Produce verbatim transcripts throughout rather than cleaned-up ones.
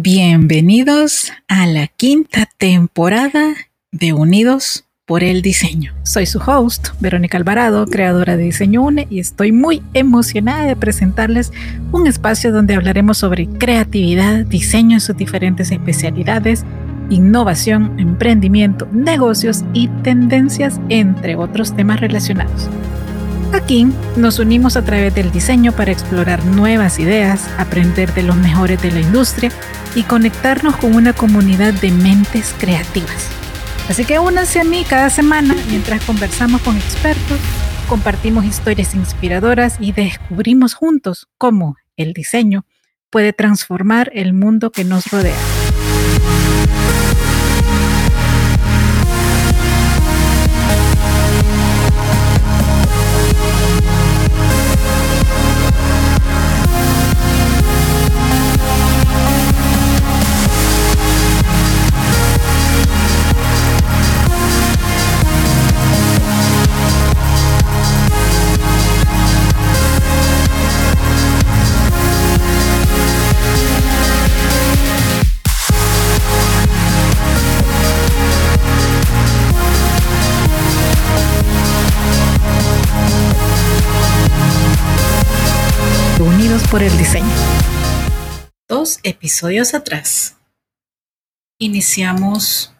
Bienvenidos a la quinta temporada de Unidos por el Diseño. Soy su host, Verónica Alvarado, creadora de Diseño UNE, y estoy muy emocionada de presentarles un espacio donde hablaremos sobre creatividad, diseño en sus diferentes especialidades, innovación, emprendimiento, negocios y tendencias, entre otros temas relacionados. Aquí nos unimos a través del diseño para explorar nuevas ideas, aprender de los mejores de la industria y conectarnos con una comunidad de mentes creativas. Así que únanse a mí cada semana mientras conversamos con expertos, compartimos historias inspiradoras y descubrimos juntos cómo el diseño puede transformar el mundo que nos rodea. Unidos por el Diseño. Dos episodios atrás iniciamos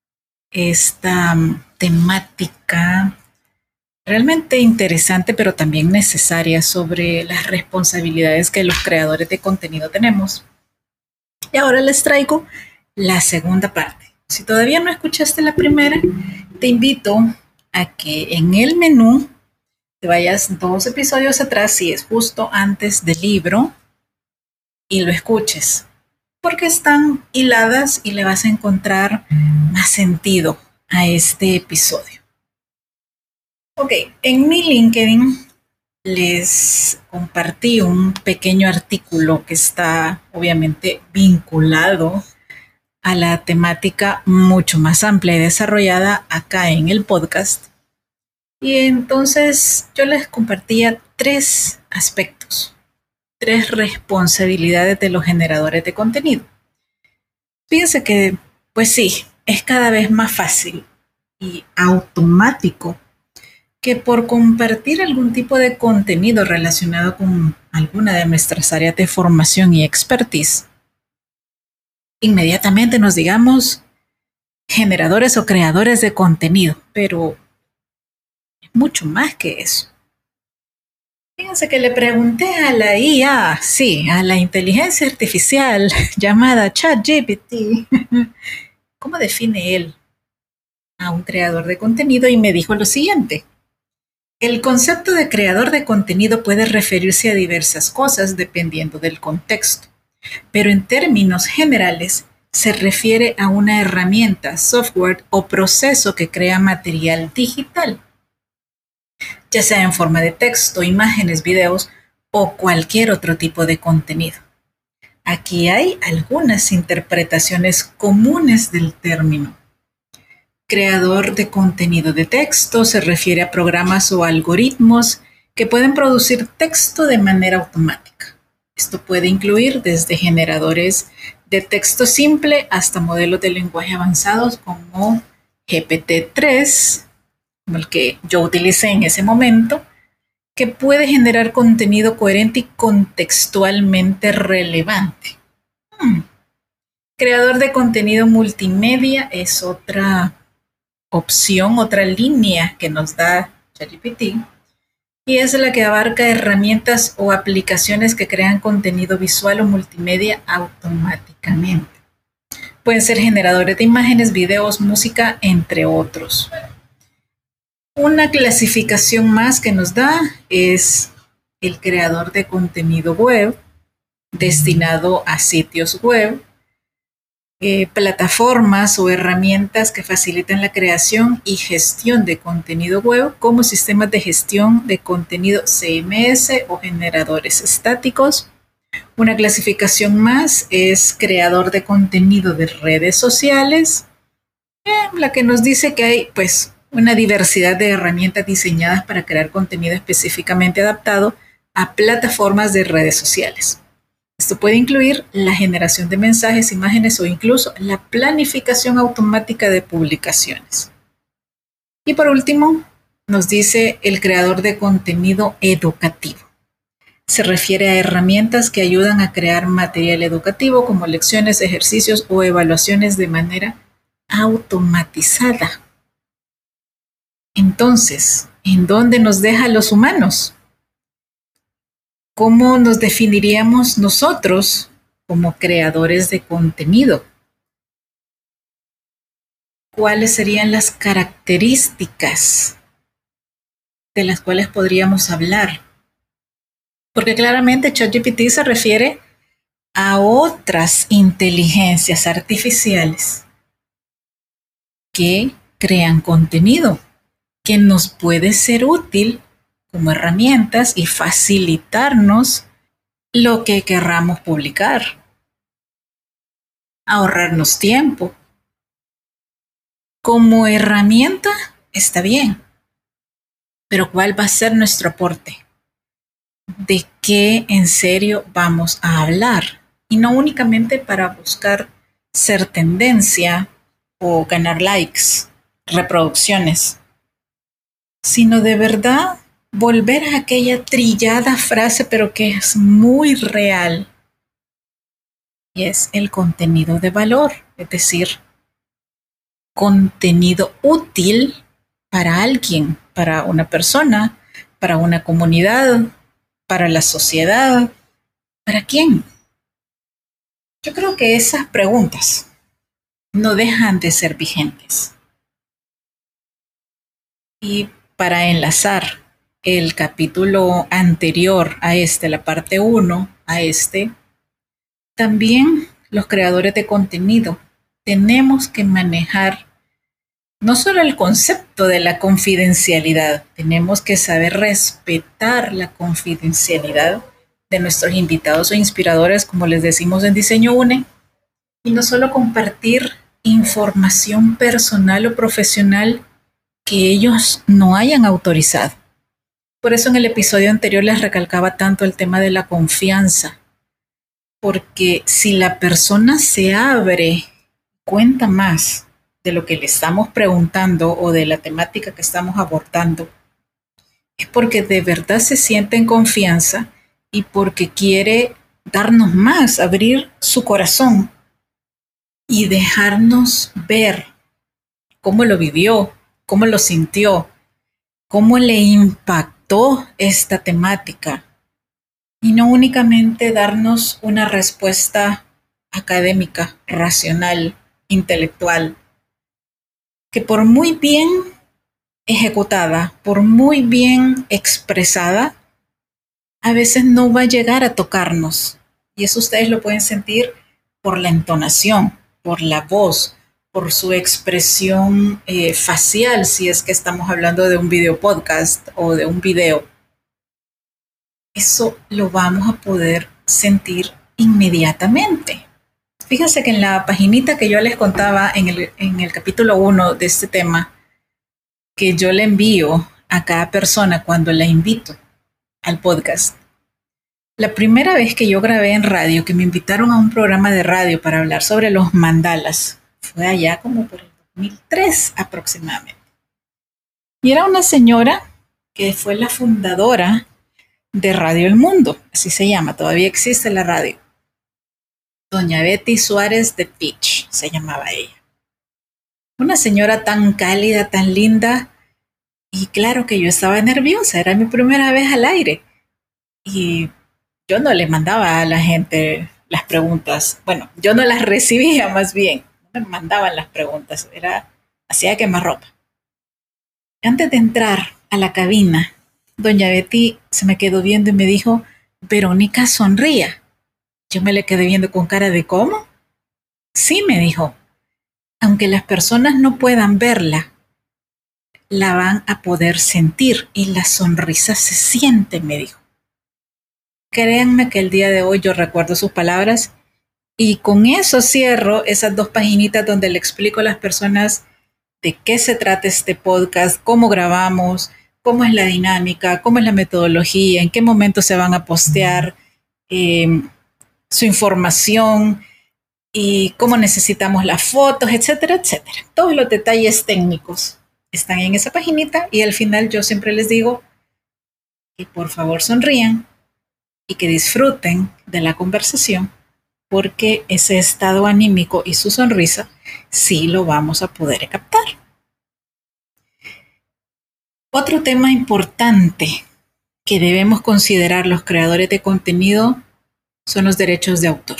esta temática realmente interesante, pero también necesaria, sobre las responsabilidades que los creadores de contenido tenemos. Y ahora les traigo la segunda parte. Si todavía no escuchaste la primera, te invito a que en el menú te vayas dos episodios atrás, si es justo antes del libro, y lo escuches, porque están hiladas y le vas a encontrar más sentido a este episodio. Ok, en mi LinkedIn les compartí un pequeño artículo que está obviamente vinculado a la temática mucho más amplia y desarrollada acá en el podcast. Y entonces yo les compartía tres aspectos, tres responsabilidades de los generadores de contenido. Fíjense que, pues sí, es cada vez más fácil y automático que por compartir algún tipo de contenido relacionado con alguna de nuestras áreas de formación y expertise, inmediatamente nos digamos generadores o creadores de contenido, pero mucho más que eso. Fíjense que le pregunté a la I A, sí, a la inteligencia artificial llamada ChatGPT, ¿cómo define él a un creador de contenido? Y me dijo lo siguiente: el concepto de creador de contenido puede referirse a diversas cosas dependiendo del contexto, pero en términos generales se refiere a una herramienta, software o proceso que crea material digital, ya sea en forma de texto, imágenes, videos o cualquier otro tipo de contenido. Aquí hay algunas interpretaciones comunes del término. Creador de contenido de texto se refiere a programas o algoritmos que pueden producir texto de manera automática. Esto puede incluir desde generadores de texto simple hasta modelos de lenguaje avanzados como G P T tres, como el que yo utilicé en ese momento, que puede generar contenido coherente y contextualmente relevante. Hmm. Creador de contenido multimedia es otra opción, otra línea que nos da ChatGPT, y es la que abarca herramientas o aplicaciones que crean contenido visual o multimedia automáticamente. Pueden ser generadores de imágenes, videos, música, entre otros. Una clasificación más que nos da es el creador de contenido web, destinado a sitios web, eh, plataformas o herramientas que facilitan la creación y gestión de contenido web, como sistemas de gestión de contenido C M S o generadores estáticos. Una clasificación más es creador de contenido de redes sociales, eh, la que nos dice que hay, pues, una diversidad de herramientas diseñadas para crear contenido específicamente adaptado a plataformas de redes sociales. Esto puede incluir la generación de mensajes, imágenes o incluso la planificación automática de publicaciones. Y por último, nos dice el creador de contenido educativo. Se refiere a herramientas que ayudan a crear material educativo como lecciones, ejercicios o evaluaciones de manera automatizada. Entonces, ¿en dónde nos deja a los humanos? ¿Cómo nos definiríamos nosotros como creadores de contenido? ¿Cuáles serían las características de las cuales podríamos hablar? Porque claramente ChatGPT se refiere a otras inteligencias artificiales que crean contenido que nos puede ser útil como herramientas y facilitarnos lo que querramos publicar, ahorrarnos tiempo. Como herramienta está bien, pero ¿cuál va a ser nuestro aporte? ¿De qué en serio vamos a hablar? Y no únicamente para buscar ser tendencia o ganar likes, reproducciones, sino de verdad volver a aquella trillada frase, pero que es muy real, y es el contenido de valor, es decir, contenido útil para alguien, para una persona, para una comunidad, para la sociedad. ¿Para quién? Yo creo que esas preguntas no dejan de ser vigentes. Y para enlazar el capítulo anterior a este, la parte uno, a este, también los creadores de contenido tenemos que manejar no solo el concepto de la confidencialidad, tenemos que saber respetar la confidencialidad de nuestros invitados o inspiradores, como les decimos en Diseño UNE, y no solo compartir información personal o profesional que ellos no hayan autorizado. Por eso en el episodio anterior les recalcaba tanto el tema de la confianza, porque si la persona se abre, cuenta más de lo que le estamos preguntando o de la temática que estamos abordando, es porque de verdad se siente en confianza y porque quiere darnos más, abrir su corazón y dejarnos ver cómo lo vivió, cómo lo sintió, cómo le impactó esta temática. Y no únicamente darnos una respuesta académica, racional, intelectual, que por muy bien ejecutada, por muy bien expresada, a veces no va a llegar a tocarnos. Y eso ustedes lo pueden sentir por la entonación, por la voz, por su expresión eh, facial, si es que estamos hablando de un video podcast o de un video. Eso lo vamos a poder sentir inmediatamente. Fíjense que en la paginita que yo les contaba en el, en el capítulo uno de este tema, que yo le envío a cada persona cuando la invito al podcast, la primera vez que yo grabé en radio, que me invitaron a un programa de radio para hablar sobre los mandalas, fue allá como por el dos mil tres aproximadamente. Y era una señora que fue la fundadora de Radio El Mundo, así se llama, todavía existe la radio. Doña Betty Suárez de Pitch, se llamaba ella. Una señora tan cálida, tan linda, y claro que yo estaba nerviosa, era mi primera vez al aire. Y yo no le mandaba a la gente las preguntas, bueno, yo no las recibía más bien, no me mandaban las preguntas, era, hacía quemarropa. Antes de entrar a la cabina, doña Betty se me quedó viendo y me dijo, Verónica, sonría. Yo me le quedé viendo con cara de ¿cómo? Sí, me dijo, aunque las personas no puedan verla, la van a poder sentir y la sonrisa se siente, me dijo. Créanme que el día de hoy yo recuerdo sus palabras y con eso cierro esas dos paginitas donde le explico a las personas de qué se trata este podcast, cómo grabamos, cómo es la dinámica, cómo es la metodología, en qué momento se van a postear, eh, su información y cómo necesitamos las fotos, etcétera, etcétera. Todos los detalles técnicos están en esa paginita y al final yo siempre les digo que por favor sonrían y que disfruten de la conversación, porque ese estado anímico y su sonrisa sí lo vamos a poder captar. Otro tema importante que debemos considerar los creadores de contenido son los derechos de autor.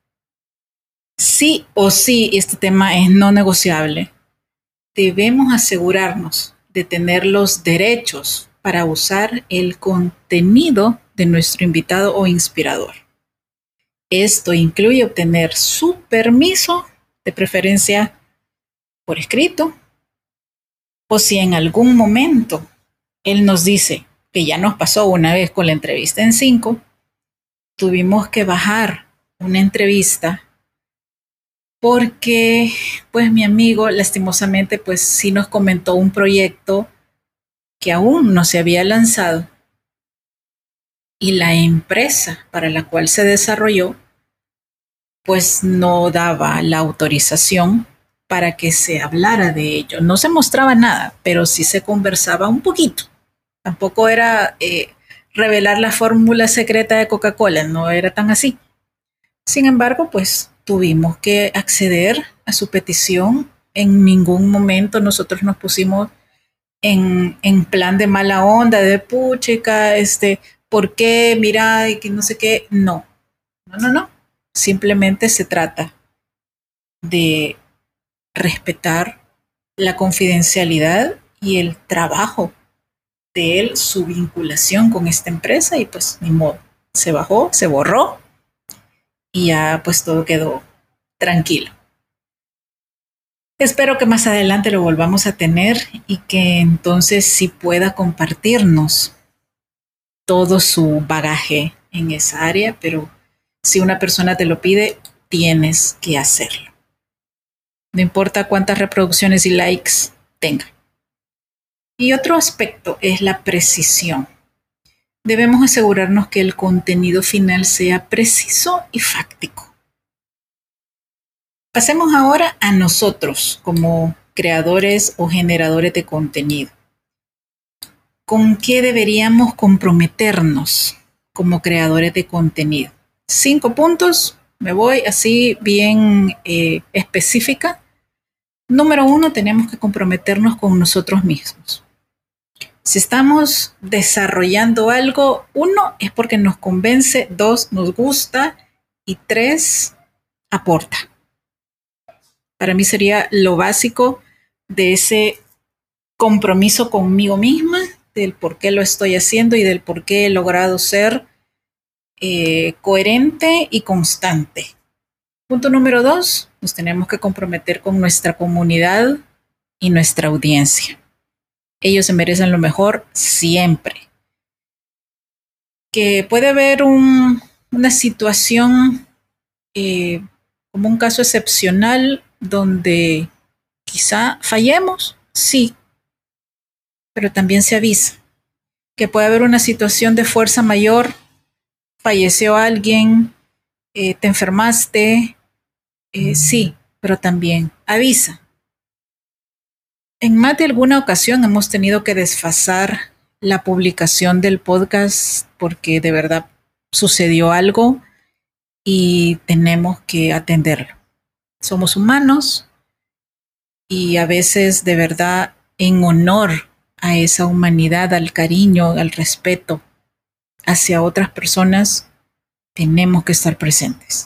Sí o sí, este tema es no negociable. Debemos asegurarnos de tener los derechos para usar el contenido de nuestro invitado o inspirador. Esto incluye obtener su permiso, de preferencia por escrito, o si en algún momento él nos dice que ya nos pasó una vez con la entrevista en cinco, tuvimos que bajar una entrevista porque, pues, mi amigo lastimosamente, pues, sí nos comentó un proyecto que aún no se había lanzado y la empresa para la cual se desarrolló, pues, no daba la autorización para que se hablara de ello. No se mostraba nada, pero sí se conversaba un poquito. Tampoco era eh, revelar la fórmula secreta de Coca-Cola, no era tan así. Sin embargo, pues tuvimos que acceder a su petición. En ningún momento nosotros nos pusimos en, en plan de mala onda, de puchica, este, ¿por qué? Mira, y que no sé qué. No, no, no, no. Simplemente se trata de respetar la confidencialidad y el trabajo de él, su vinculación con esta empresa, y pues ni modo, se bajó, se borró y ya pues todo quedó tranquilo. Espero que más adelante lo volvamos a tener y que entonces sí pueda compartirnos todo su bagaje en esa área, pero si una persona te lo pide, tienes que hacerlo. No importa cuántas reproducciones y likes tenga. Y otro aspecto es la precisión. Debemos asegurarnos que el contenido final sea preciso y fáctico. Pasemos ahora a nosotros como creadores o generadores de contenido. ¿Con qué deberíamos comprometernos como creadores de contenido? Cinco puntos, me voy así bien eh, específica. Número uno, tenemos que comprometernos con nosotros mismos. Si estamos desarrollando algo, uno, es porque nos convence, dos, nos gusta y tres, aporta. Para mí sería lo básico de ese compromiso conmigo misma, del por qué lo estoy haciendo y del por qué he logrado ser eh, coherente y constante. Punto número dos, nos tenemos que comprometer con nuestra comunidad y nuestra audiencia. Ellos se merecen lo mejor siempre. Que puede haber un, una situación eh, como un caso excepcional donde quizá fallemos, sí, pero también se avisa que puede haber una situación de fuerza mayor, falleció alguien, eh, te enfermaste, eh, sí, pero también avisa. En más de alguna ocasión hemos tenido que desfasar la publicación del podcast porque de verdad sucedió algo y tenemos que atenderlo. Somos humanos y a veces de verdad en honor a esa humanidad, al cariño, al respeto hacia otras personas, tenemos que estar presentes.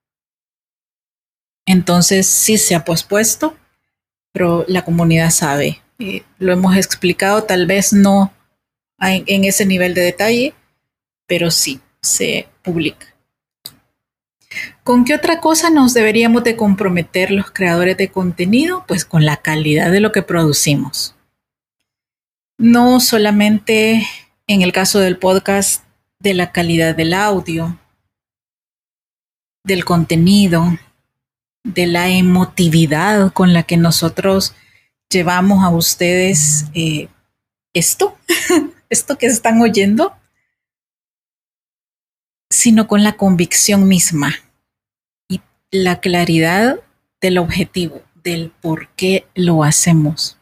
Entonces sí se ha pospuesto, pero la comunidad sabe. Eh, lo hemos explicado, tal vez no en, en ese nivel de detalle, pero sí se publica. ¿Con qué otra cosa nos deberíamos de comprometer los creadores de contenido? Pues con la calidad de lo que producimos. No solamente en el caso del podcast, de la calidad del audio, del contenido, de la emotividad con la que nosotros llevamos a ustedes eh, esto, esto que están oyendo, sino con la convicción misma y la claridad del objetivo, del por qué lo hacemos.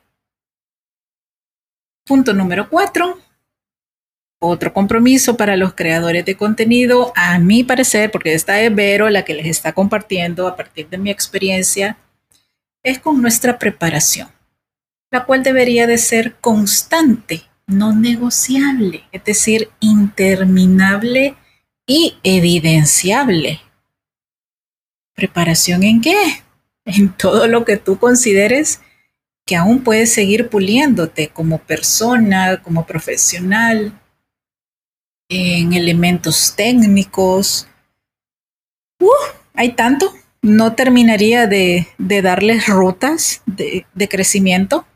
Punto número cuatro. Otro compromiso para los creadores de contenido, a mi parecer, porque esta es Vero la que les está compartiendo a partir de mi experiencia, es con nuestra preparación, la cual debería de ser constante, no negociable, es decir, interminable y evidenciable. ¿Preparación en qué? En todo lo que tú consideres que aún puedes seguir puliéndote como persona, como profesional, en elementos técnicos. Uh, hay tanto. No terminaría de, de darles rutas de, de crecimiento.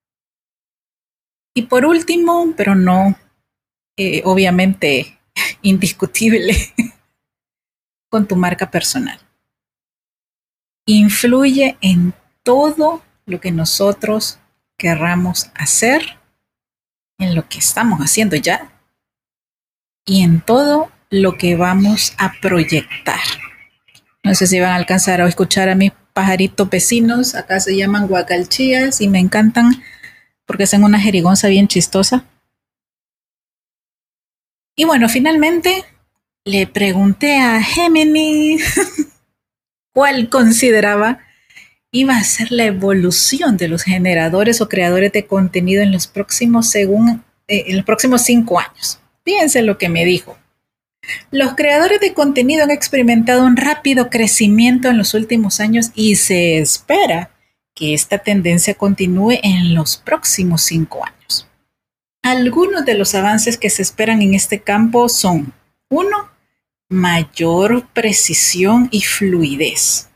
Y por último, pero no eh, obviamente indiscutible, con tu marca personal. Influye en todo lo que nosotros querramos hacer, en lo que estamos haciendo ya y en todo lo que vamos a proyectar. No sé si van a alcanzar a escuchar a mis pajaritos vecinos. Acá se llaman guacalchías y me encantan porque hacen una jerigonza bien chistosa. Y bueno, finalmente le pregunté a Gemini cuál consideraba iba a ser la evolución de los generadores o creadores de contenido en los próximos, según, eh, en los próximos cinco años. Fíjense lo que me dijo. Los creadores de contenido han experimentado un rápido crecimiento en los últimos años y se espera que esta tendencia continúe en los próximos cinco años. Algunos de los avances que se esperan en este campo son: uno, mayor precisión y fluidez.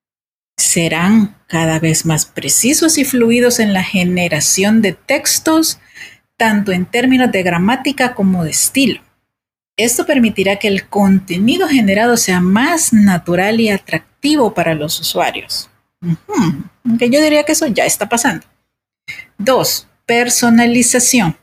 Serán cada vez más precisos y fluidos en la generación de textos, tanto en términos de gramática como de estilo. Esto permitirá que el contenido generado sea más natural y atractivo para los usuarios. Uh-huh. Aunque yo diría que eso ya está pasando. Dos, personalización.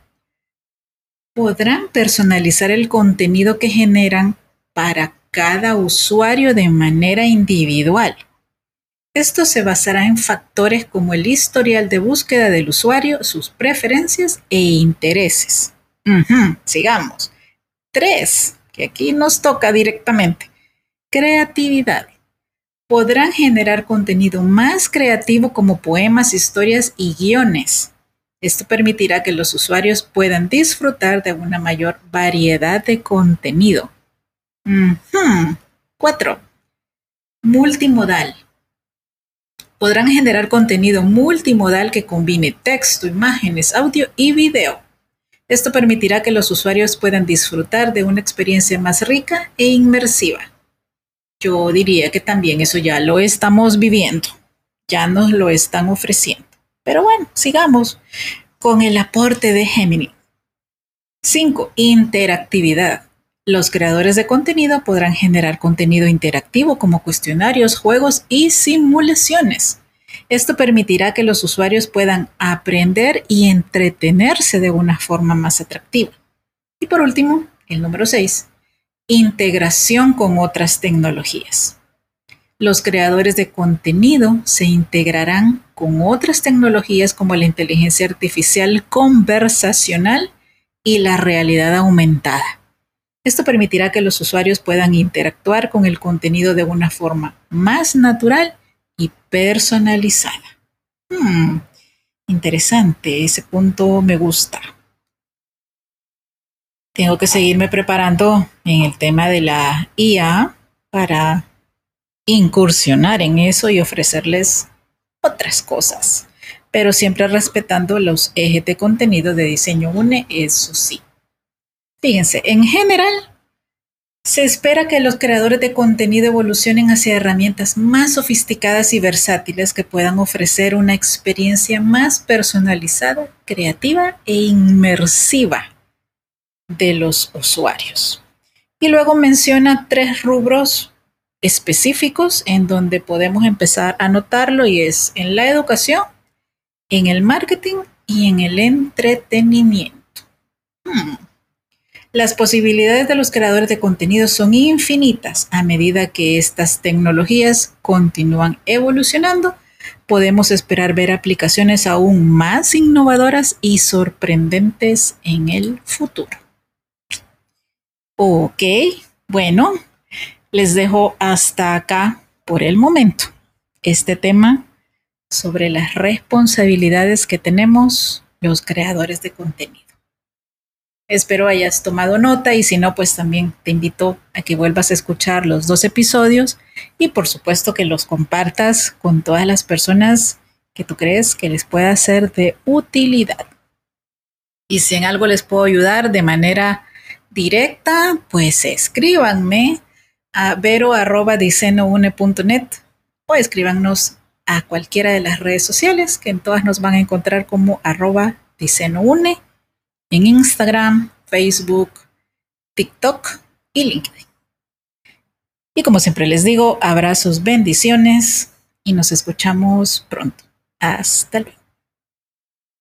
Podrán personalizar el contenido que generan para cada usuario de manera individual. Esto se basará en factores como el historial de búsqueda del usuario, sus preferencias e intereses. Uh-huh. Sigamos. Tres, que aquí nos toca directamente. Creatividad. Podrán generar contenido más creativo como poemas, historias y guiones. Esto permitirá que los usuarios puedan disfrutar de una mayor variedad de contenido. Uh-huh. Cuatro, multimodal. Podrán generar contenido multimodal que combine texto, imágenes, audio y video. Esto permitirá que los usuarios puedan disfrutar de una experiencia más rica e inmersiva. Yo diría que también eso ya lo estamos viviendo, ya nos lo están ofreciendo. Pero bueno, sigamos con el aporte de Gemini. Cinco, interactividad. Los creadores de contenido podrán generar contenido interactivo como cuestionarios, juegos y simulaciones. Esto permitirá que los usuarios puedan aprender y entretenerse de una forma más atractiva. Y por último, el número seis, integración con otras tecnologías. Los creadores de contenido se integrarán con otras tecnologías como la inteligencia artificial conversacional y la realidad aumentada. Esto permitirá que los usuarios puedan interactuar con el contenido de una forma más natural y personalizada. Hmm, interesante, ese punto me gusta. Tengo que seguirme preparando en el tema de la I A para incursionar en eso y ofrecerles otras cosas, pero siempre respetando los ejes de contenido de Diseño UNE, eso sí. Fíjense, en general, se espera que los creadores de contenido evolucionen hacia herramientas más sofisticadas y versátiles que puedan ofrecer una experiencia más personalizada, creativa e inmersiva de los usuarios. Y luego menciona tres rubros específicos en donde podemos empezar a notarlo, y es en la educación, en el marketing y en el entretenimiento. Hmm. Las posibilidades de los creadores de contenido son infinitas a medida que estas tecnologías continúan evolucionando. Podemos esperar ver aplicaciones aún más innovadoras y sorprendentes en el futuro. Ok, bueno, les dejo hasta acá por el momento este tema sobre las responsabilidades que tenemos los creadores de contenido. Espero hayas tomado nota y si no, pues también te invito a que vuelvas a escuchar los dos episodios y por supuesto que los compartas con todas las personas que tú crees que les pueda ser de utilidad. Y si en algo les puedo ayudar de manera directa, pues escríbanme a vero arroba diseñoune punto net o escríbanos a cualquiera de las redes sociales que en todas nos van a encontrar como arroba diseñoune en Instagram, Facebook, TikTok y LinkedIn. Y como siempre les digo, abrazos, bendiciones y nos escuchamos pronto. Hasta luego.